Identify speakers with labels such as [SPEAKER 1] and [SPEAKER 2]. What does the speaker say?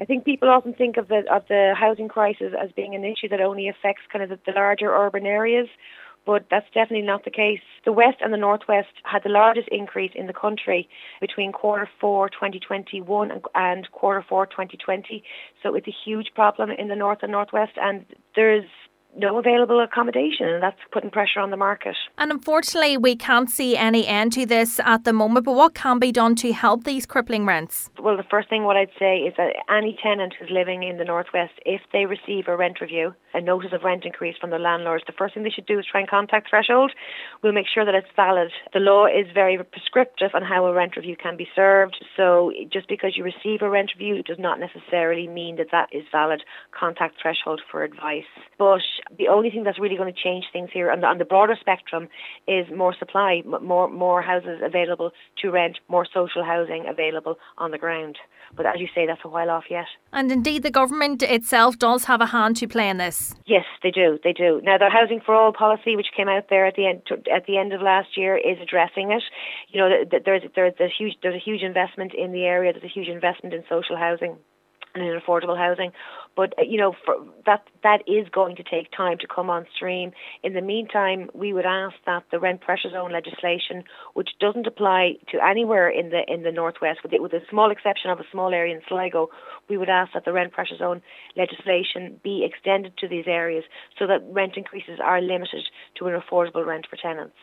[SPEAKER 1] I think people often think of the housing crisis as being an issue that only affects kind of the larger urban areas, but that's definitely not the case. The West and the Northwest had the largest increase in the country between quarter four 2021 and quarter four 2020. So it's a huge problem in the North and Northwest, and there's no available accommodation, and that's putting pressure on the market.
[SPEAKER 2] And unfortunately, we can't see any end to this at the moment, but what can be done to help these crippling rents?
[SPEAKER 1] Well, the first thing what I'd say is that any tenant who's living in the Northwest, if they receive a rent review, a notice of rent increase from the landlords, the first thing they should do is try and contact Threshold. We'll make sure that it's valid. The law is very prescriptive on how a rent review can be served, so just because you receive a rent review does not necessarily mean that that is valid. Contact Threshold for advice. But the only thing that's really going to change things here on the broader spectrum is more supply, more houses available to rent, more social housing available on the ground. But as you say, that's a while off yet.
[SPEAKER 2] And indeed, the government itself does have a hand to play in this.
[SPEAKER 1] Yes, they do. They do. Now, the Housing for All policy, which came out there at the end of last year, is addressing it. You know, there's a huge investment in the area. There's a huge investment in social housing and in affordable housing, but you know, that is going to take time to come on stream. In the meantime, we would ask that the rent pressure zone legislation, which doesn't apply to anywhere in the Northwest, with a small exception of a small area in Sligo, we would ask that the rent pressure zone legislation be extended to these areas so that rent increases are limited to an affordable rent for tenants.